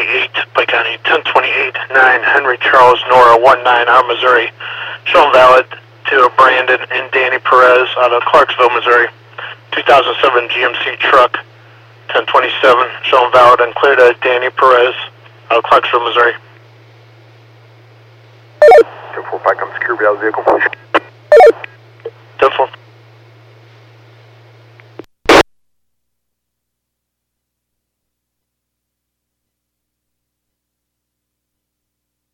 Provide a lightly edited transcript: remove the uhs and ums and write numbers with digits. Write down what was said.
Pike County 1028-9, Henry Charles Nora 19, Missouri. Showing valid to Brandon and Danny Perez out of Clarksville, Missouri. 2007 GMC truck 1027, showing valid and clear to Danny Perez out of Clarksville, Missouri. 10-4 Pike, I'm secure, valid vehicle.